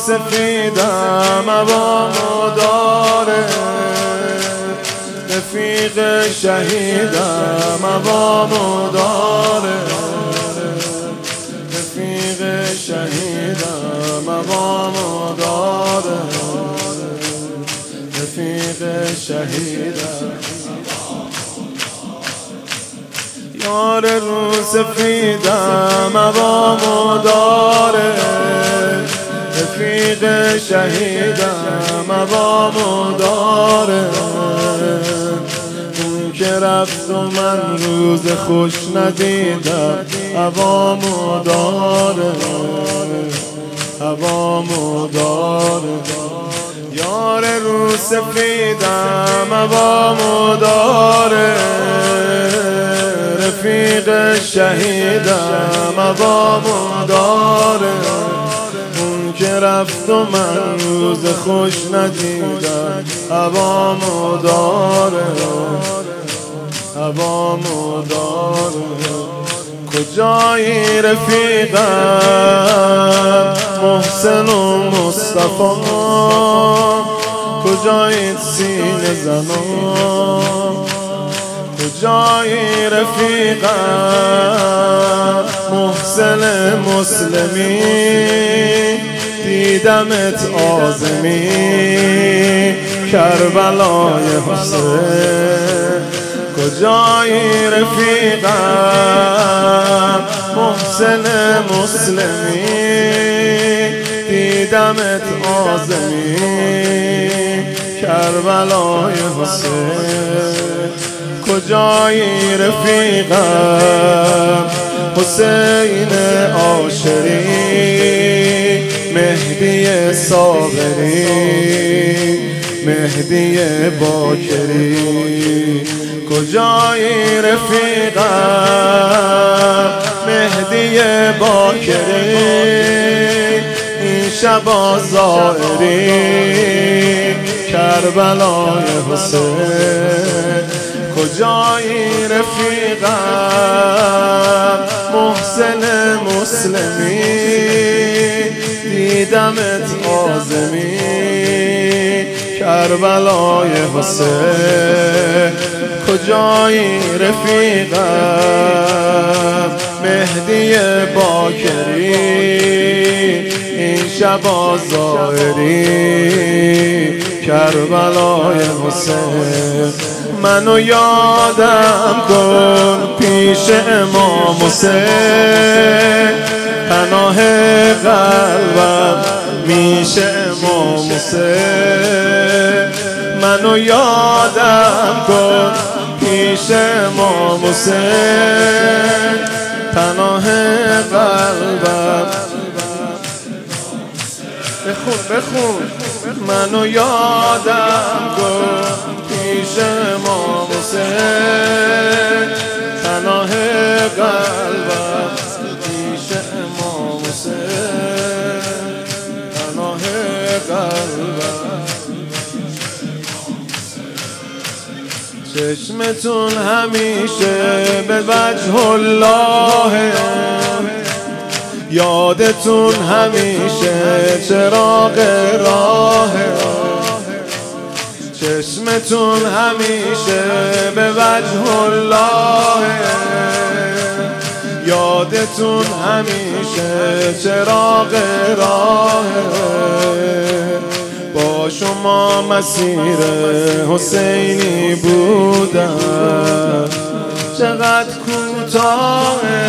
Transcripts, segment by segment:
سفیدم عوامو داره، رفیق شهیدم عوامو داره، رفیق شهیدم عوامو داره، رفیق شهیدم. یار رو سفیدم عوامو داره، رفیق شهیدم عوامو داره. اون که رفت و من روز خوش ندیدم عوامو داره، عوامو داره. یار رو سفیدم عوامو داره، رفیق شهیدم عوامو داره. اون که رفت و من روز خوش ندیدم عوامو داره، عوامو داره. کجایی رفیقم محسن و مصطفی، کجایی سینه زنان، کجایی رفیقم محسن مسلمی، دیدمت آزمی کربلای حسین. کجایی رفیقم محسن مسلمی، دیدمت آزمی کربلای حسین. کجایی رفیقم حسین عاشری، مهدی صابری، مهدی باکری. کجایی رفیقم مهدی باکری، این شبا زائری کربلای حسین. کجایی رفیقم محسن مسلمی، دیدمت آزمی کربلای حسین. کجایی رفیقم مهدی باکری، این شبا زائری کربلای حسین. منو یادم کن پیش امام حسین، پناه قلبم میشه امام حسین. منو یادم کن پیش امام حسین، پناه قلبم. بخون بخون. منو یادم کن پیش امام حسین، پناه قلبم پیش امام حسین، پناه قلبم. چشمتون همیشه به وجه الله، یادتون همیشه چراغ راه. چشمتون همیشه به وجه الله، یادتون همیشه چراغ راه. با شما مسیر حسینی بودم، چقدر کوتاهه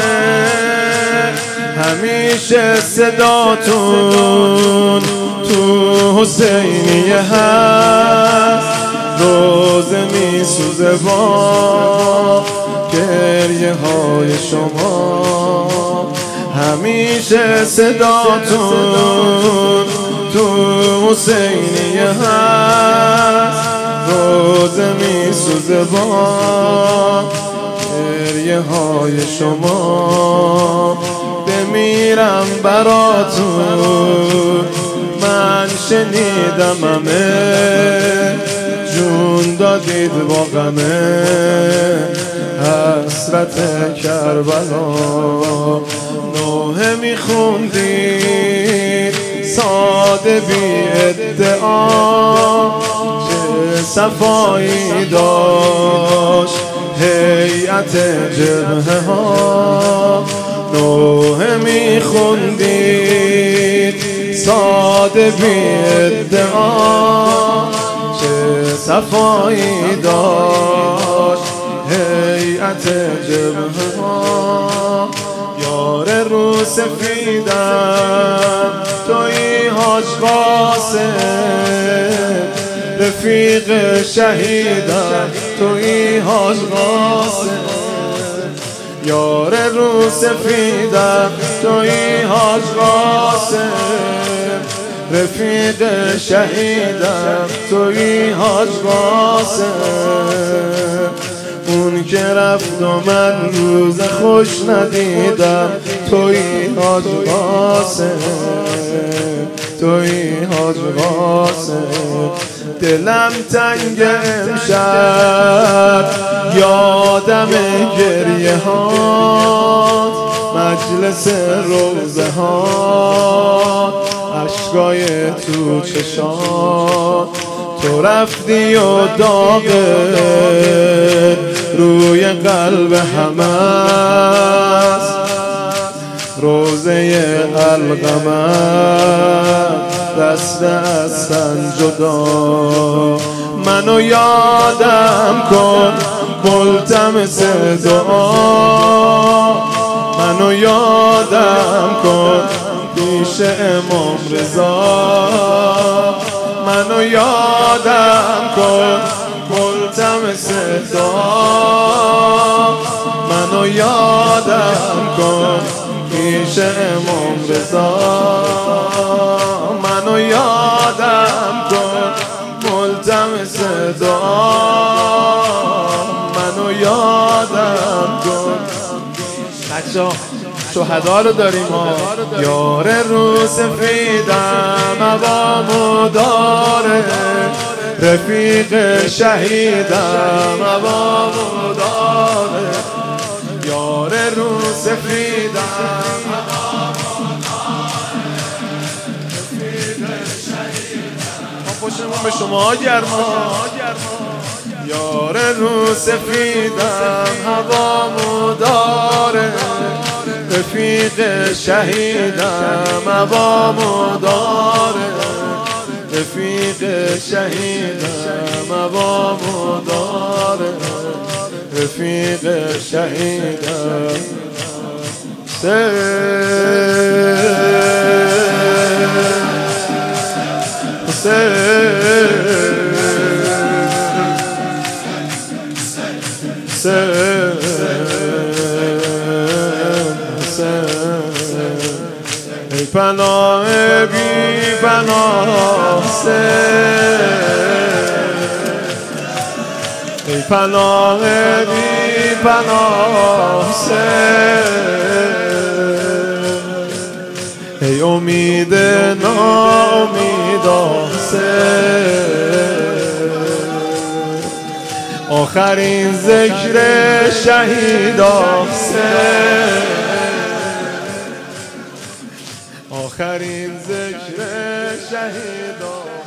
همیشه صداتون تو حسینیه هست. روزه می سوزه با گریه های شما، همیشه صداتون تو حسینیه هست. روزه می سوزه با گریه های شما. بمیرم براتون، من شنیدم همه جون دادید با غمه. حسرت کربلا نوحه میخوندید، سال ساده بی ادعا چه صفایی داشت هیئت جبهه ها نوحه میخوندید ساده بی ادعا چه صفایی داشت هیئت جبهه ها یار رو سفیدم تویی حاج قاسم رفیق شهیدم تویی حاج قاسم یار رو سفیدم تویی حاج قاسم رفیق شهیدم تویی حاج قاسم اون که رفت و من روز خوش ندیدم تویی حاج قاسم تویی حاج قاسم دلم تنگ امشب یادم گریه ها مجلس روزه ها عشقای تو چشات تو رفتی و داغ روی قلب همه است روزه القمر دست از تن جدا منو یادم کن ملتمس دعا منو یادم کن پیش امام رضا منو یادم کن ملتمس دعا منو یادم کن پیش امام رضا منو یادم کن ملتمس دعا منو یادم کن بچه‌ها شهدا رو داریم ها یار رو سفیدم عوامو داره رفیق شهیدم عوامو داره یار رو سفیدم پشتمون به شما گرما یار رو سفیدم هوامو داره رفیق شهیدم هوامو داره رفیق شهیدم هوامو داره رفیق شهیدم ای پناه بی پناه ای پناه بی پناه ای امید ناامیدا آخرین ذکر شهیدا آخرین ذکر شهیدا